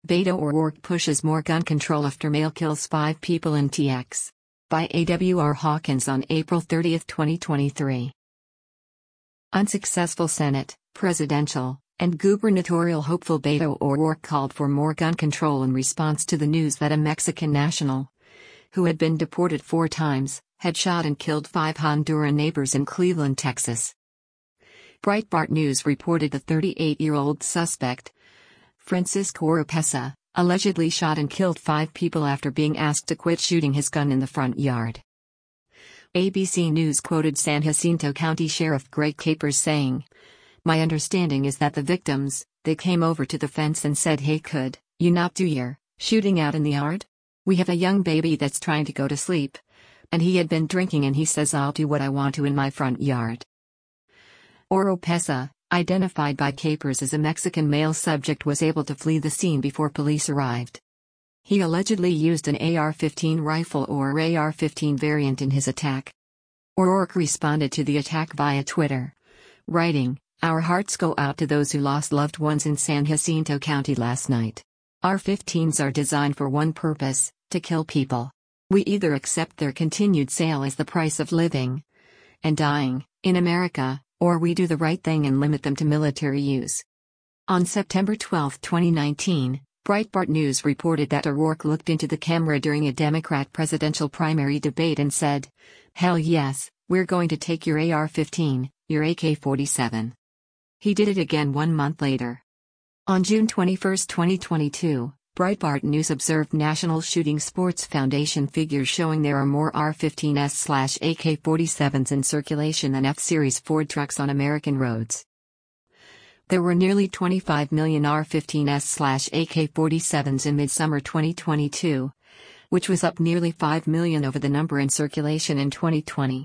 Beto O'Rourke pushes more gun control after male kills 5 people in TX. By A.W.R. Hawkins on April 30, 2023. Unsuccessful Senate, presidential, and gubernatorial hopeful Beto O'Rourke called for more gun control in response to the news that a Mexican national, who had been deported 4 times, had shot and killed 5 Honduran neighbors in Cleveland, Texas. Breitbart News reported the 38-year-old suspect, Francisco Oropesa, allegedly shot and killed 5 people after being asked to quit shooting his gun in the front yard. ABC News quoted San Jacinto County Sheriff Greg Capers saying, "My understanding is that the victims, they came over to the fence and said, 'Hey, could you not do your shooting out in the yard? We have a young baby that's trying to go to sleep. And he had been drinking and he says I'll do what I want to in my front yard.'" Oropesa, identified by Capers as a Mexican male subject, was able to flee the scene before police arrived. He allegedly used an AR-15 rifle or AR-15 variant in his attack. O'Rourke responded to the attack via Twitter, writing, "Our hearts go out to those who lost loved ones in San Jacinto County last night. AR-15s are designed for one purpose, to kill people. We either accept their continued sale as the price of living and dying in America, or we do the right thing and limit them to military use." On September 12, 2019, Breitbart News reported that O'Rourke looked into the camera during a Democrat presidential primary debate and said, "Hell yes, we're going to take your AR-15, your AK-47. He did it again 1 month later. On June 21, 2022, Breitbart News observed National Shooting Sports Foundation figures showing there are more AR-15s/AK-47s in circulation than F-Series Ford trucks on American roads. There were nearly 25 million AR-15s/AK-47s in midsummer 2022, which was up nearly 5 million over the number in circulation in 2020.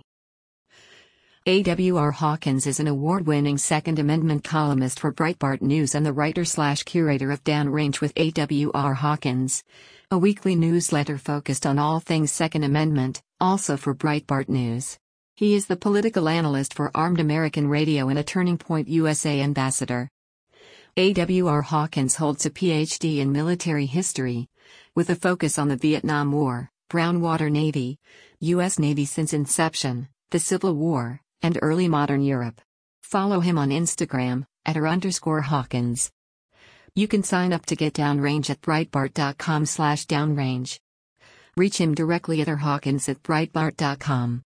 A.W.R. Hawkins is an award-winning Second Amendment columnist for Breitbart News and the writer/curator of Downrange with A.W.R. Hawkins, a weekly newsletter focused on all things Second Amendment, also for Breitbart News. He is the political analyst for Armed American Radio and a Turning Point USA ambassador. A.W.R. Hawkins holds a Ph.D. in military history, with a focus on the Vietnam War, Brown Water Navy, U.S. Navy since inception, the Civil War, and early modern Europe. Follow him on Instagram, @r_Hawkins. You can sign up to get Downrange at Breitbart.com/downrange. Reach him directly at rhawkins@breitbart.com.